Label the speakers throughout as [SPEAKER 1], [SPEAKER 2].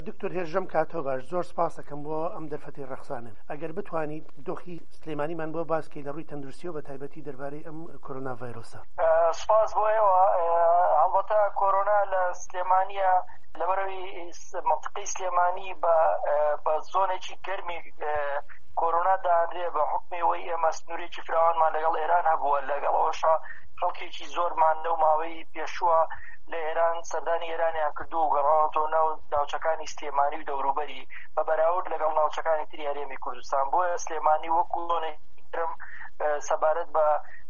[SPEAKER 1] دکتۆر هێرشەم کاتۆ باش، زۆر سپاس دەکەم بۆ ئەم دەرفەتی ڕەخسانن. ئەگەر بتوانیت دۆخی سلێمانیمان بۆ باسکەی لە ڕووی تەندروستی و بە تایبەتی دەربارەی ئەم کۆرۆنا ڤایرۆسە.
[SPEAKER 2] سپاس بۆ ئێوە. هەڵبەتە کۆرۆنا لە سلێمانیە لەبەرەوەی منطقەی سلێمانی بە زۆنێکی گەرمی کۆرۆنا داهاترێ بە حکمی ئەوەی ئێمە سنوورێکی فراوانمان لەگەڵ ئێران هەبووە، لەگەڵ ئەوەشە خەڵکێکی زۆرمان لەو ماوەی پێشووە لە ئێران سەردانی ئێرانیان کردو و گەڕاوەتەوە ناوچەکانی سلێمانی و دەوروبەری بە بەراورد لەگەڵ ناوچەکانی تری هەرێمی کوردستان. بۆیە سلێمانی وەکو زۆنێکم سەبارەت بە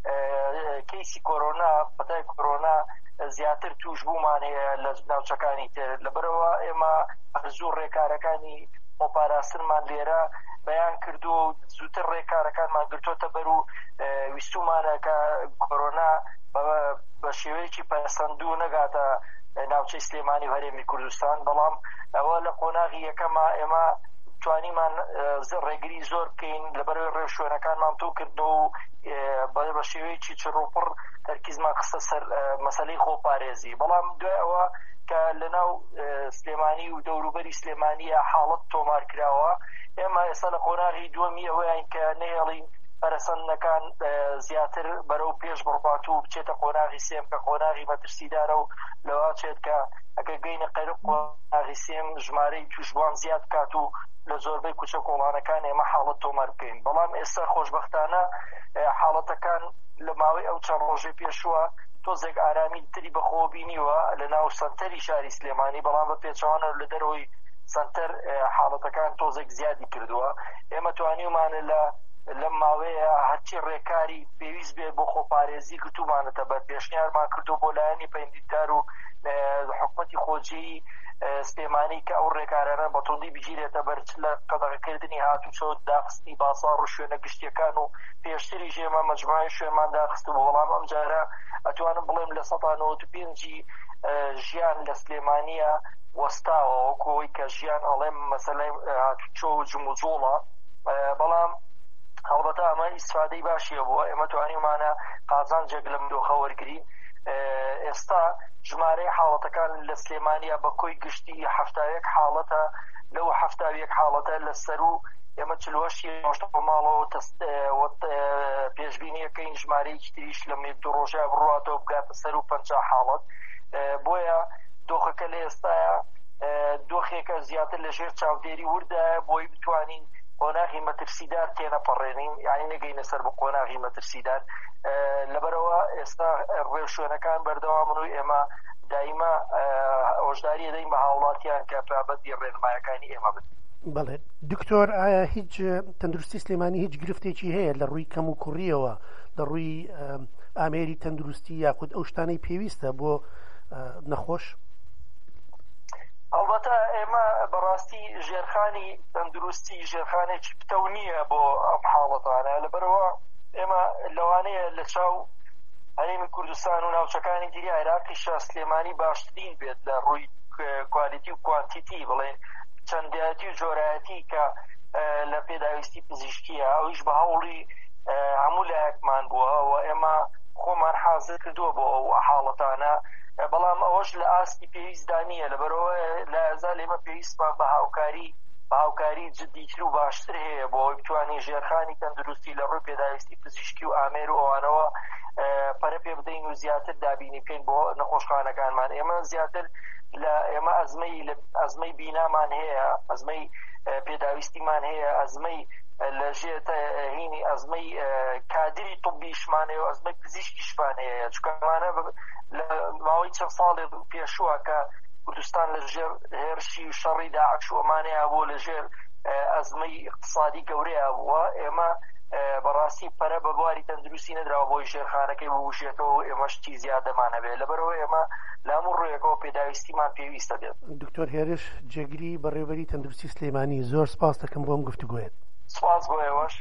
[SPEAKER 2] کەیسی کۆرۆنا پەتای کۆرۆنا زیاتر توش بوومان هەیە لە ناوچەکانی تر. لەبەرەوە ئێمە زوو ڕێکارەکانی خۆپاراستنمان لێرە بەیان کردو و زووتر ڕێکارەکانمان گرتوۆتە بەر و ویستومانە کە کۆرۆنا بە شێوەیەکی پەسەندوو نەگاتە ناوچەی سلێمانی و هەرێمی کوردستان. بەڵام ئەوە لە قۆناغی یەکەمە ئێمە توانیمان ڕێگری زۆر بکەین لەبەرەوەی ڕێوشوێنەکانمان تو کردەوە و بە شێوەیەکی چڕوپڕ تەرکیزمان خستە سەر مەسەلەی خۆپارێزی. بەڵام دوای ئەوە کە لەناو سلێمانی و دەوروبەری سلێمانیە حاڵەت تۆمار کراوە، ئێمە ئێستا لە قۆناغی دووەمی ئەوەیان کە نەهێڵین پەرەسەندنەکان زیاتر بەرەو پێش بڕبات و بچێتە قۆناغی سێم کە قۆناغی مەترسیدارە و لەوا چێت کە ئەگە گەینە قەرق قۆناغی سێم ژمارەی توشبوان زیاد کات و لە زۆربەی کوچە کۆڵانەکان ئێمە حاڵەت تۆمار بکەین. بەڵام ئێستا خۆشبەختانە حاڵەتەکان لە ماوەی ئەو چەند ڕۆژەی پێشووە تۆزێک ئارامی تری بەخۆ بینیوە لە ناو سەنتەری شاری سلێمانی، بەڵام بە پێچەوانە لە دەرەوەی سەنتەر حاڵەتەکان تۆزێک زیادی کردووە. ئێمە توانیمانە لەم ماوەیە هەرچی ڕێکاری پێویست بێت بۆ خۆپارێزی گرتومانەتە بەر پێشنیارمان کردو بۆ لایەنی پەیوەندیدار و حکومەتی خۆجیی سلێمانی کە ئەو ڕێکارانە بە توندی بگیرێتە بەر لە قەدەغەکردنی هاتوچۆ داخستی باساڕ و شوێنە گشتیەکان و پێشتری ژێمە مەجموعەی شوێنمان داخست بوو. بەڵام ئەم جارە ئەتوانم بڵێم لە 95 ژیان لە سلێمانیە وەستاوە وەکۆی کە ژیان ئەڵێم مەسەلەی هاتوچۆ و جموجۆڵە. بەڵام هەڵبەتە ئەمە ئیسفادەی باشیە بووە، ئێمە توانیمانە قازانجێک لەم دۆخە وەرگرین. ئێستا ژمارەی حاڵەتەکان لە سلێمانیە بە کۆی گشتی 71 حاڵەتە، لەو 71 حاڵەتە لەسەر و ئێمە 48 ماڵەوە پێشبینیەکەین ژمارەیەکی تریش لە دو ڕۆژە بڕاتەوە بگاتە سەر و 50 حاڵەت. بۆیە دۆخەکە لە ئێستاە دۆخێکە زیاتر لە ژێر چاودێری وردایە بۆی بتوانین قۆناغی مەترسیدار تێنەپەڕێنین، یعنی نەگەینە سەر بە قۆناغی مەترسیدار. لەبەرەوە ئێستا ڕێوشوێنەکان بەردەوامن و ئێمە دایما ئۆژداری دەین بە هاوڵاتیان کە پابەتی ڕێنمایەکانی ئێمە بن.
[SPEAKER 1] بەڵێ دکتۆر، ئایا هیچ تەندروستی سلێمانی هیچ گرفتێکی هەیە لە ڕووی کەم و کوڕیەوە لە ڕووی ئامێری تەندروستی یاخود ئەو شتانەی پێویستە بۆ نەخۆش؟
[SPEAKER 2] ئەڵبەتە ئێمە بەڕاستی ژێرخانی تەندروستی ژێرخانێکی پتە نییە بۆ ئەم حاڵەتانە. لەبەرەوە ئێمە لەوانەیە لە چاو هەرێمی کوردستان و ناوچەکانی دیری عێراقیشە سلێمانی باشترین بێت لە ڕووی کوالیتی و کوانتیتی، بڵێن چەندایەتی و جۆرایەتی کە لە پێداویستی پزیشکیە. ئەویش بە هەوڵی هەموو لایەکمان بووە و ئێمە خۆمان حازر کردووە بۆ ئەو حاڵەتانە. بەڵام ئەوەش لە ئاستی پێویستدا نییە، لەبەرەوە لە ئەزال ئێمە پێویستمان بە هاوکاری جدیتر و باشتر هەیە بۆ بتوانین ژێرخانی تەندروستی لە ڕووی پێداویستی پزیشکی و ئامێر و ئەوانەوە پەرە پێ بدەین و زیاتر دابینی بکەین بۆ نەخۆشخانەکانمان. ئێمە زیاتر ئێمە ئەزمەی بینامان هەیە، ئەزمەی پێداویستیمان هەیە، ئەزمەی لەژێتە هینی ئەزمەی کادری طبیشمان هەیە و ئەزمەی پزیشکیشمان هەیە. چکەمانە لە ماوەی چەند ساڵی پێشووە کە کوردستان لە ژێر هێرشی و شەڕی داعش و ئەمانەیە بۆ لە ژێر ئەزمەی اقتصادی گەورەیە بووە. ئێمە بەڕاستی پەرە بە بواری تەندروستی نەدراوە بۆی ژێرخانەکەی ببوژێتەوە و ئێمەش چی زیادەمانە بێت. لەبەرەوە ئێمە لە هەموو ڕوویەکەوە پێداویستیمان پێویستە بێت.
[SPEAKER 1] دکتۆر هێرش جێگری بەڕێوەبەری تەندروستی سلێمانی، زۆر سپاس دەکەم بۆ ئەم گفتوگۆیەت.
[SPEAKER 2] سپاس بۆ ئێوەش.